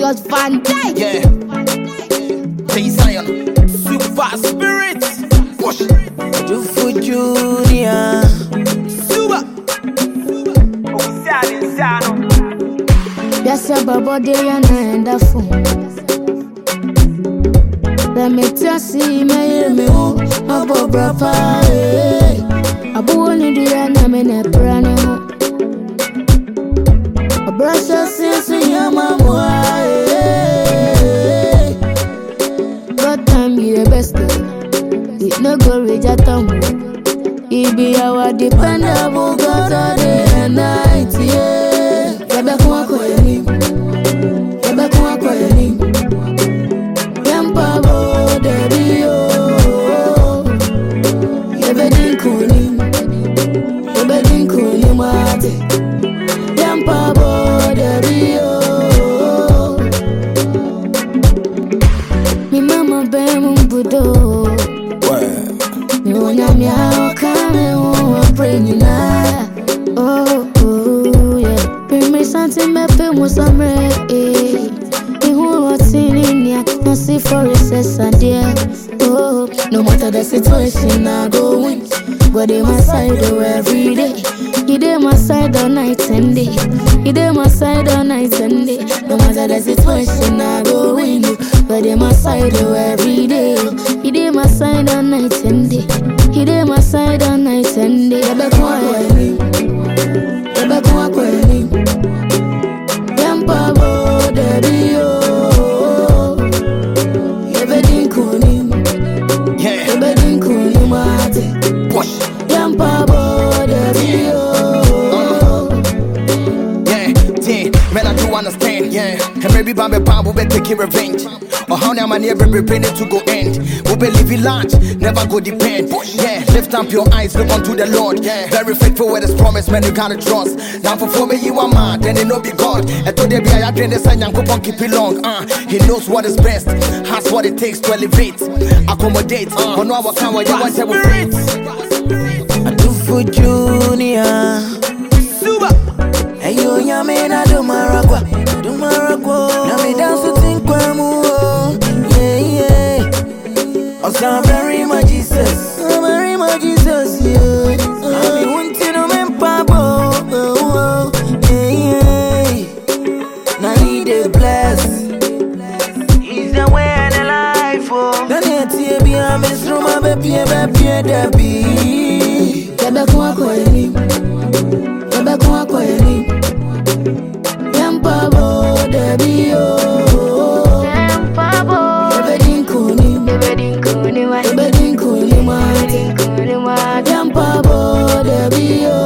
Julius Van Dyke. Yeah. Hey Zion, super spirit. Push. Do for Junior. Super. Yes, your body and the phone. Let me just see me, my brother. I born in the end, I'm in a brand new. A brush of sins in your mama. But time you the best. It no go reach a tongue. It be our dependable God all day and night. Yeah. Yabba kuma koyeni. Yabba kuma koyeni. Yampa bo debi yo. Yabba din kuni. Yabba din kuni mate. Yampa bo debi yo. Mi mama be mumbudo. Mi wonya mi aokame wo bring you na. Oh yeah. Bring me something me pe mo samre eh. Who what's in ya? No see for recess and yeah. Oh, no matter the situation I go win. But they my side oh every day. You dey my side all night and day. You dey my side all night and day. No matter the situation I go win. But they my side oh every day. You dey my side all night and day. You dey my side all night and day. Yabba kuma koyeni. Yabba kuma koyeni. Yampa bo debi yo. Yabba din kuni. Yeah. Yabba din kuni mate. Push. Yampa bo debi yo. Man, I do understand, yeah. And maybe Bambi Bam will be taking revenge. Or how now, man, every ready to go end. We believe in large, never go depend. Yeah, lift up your eyes, look unto the Lord. Yeah, very faithful with his promise, man, you gotta trust. Now for me, you are mad, then it no be God. And today, be I agree, the sign, young couple keep it long. He knows what is best, has what it takes to elevate, accommodate. On our camera, you want to spirit. I do for Junior. Super. Hey, you yame na do maragwa. Now me dance to think kwamu. Yeah, yeah. Oh, so very much Jesus. Very much Jesus, yeah. I be wanting to me pabo. Yeah, yeah. Now he dey bless. He's the way and the life, oh. Then you be a miss room, a baby, debi. Yabba kuma koyeni. Yabba kuma koyeni. Yampa bo debi yo. Yampa bo. Yabba din kuni. Yabba din kuni mate. Yabba din kuni mate. Yampa bo debi yo.